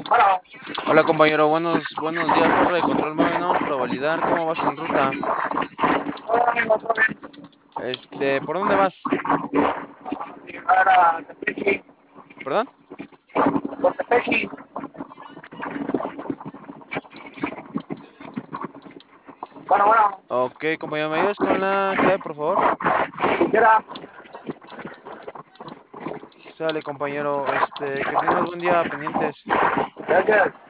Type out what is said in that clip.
Bueno, Hola compañero, buenos días, torre de control móvil, vamos para validar cómo vas en ruta. ahora mismo estoy ¿Por dónde vas? a llegar a Tepechi, ¿Perdón? por Tepechi. Bueno, Ok, compañero, ¿me ayudas con la clave, por favor? quisiera, Sale, compañero, que tengas buen día, pendientes. gracias.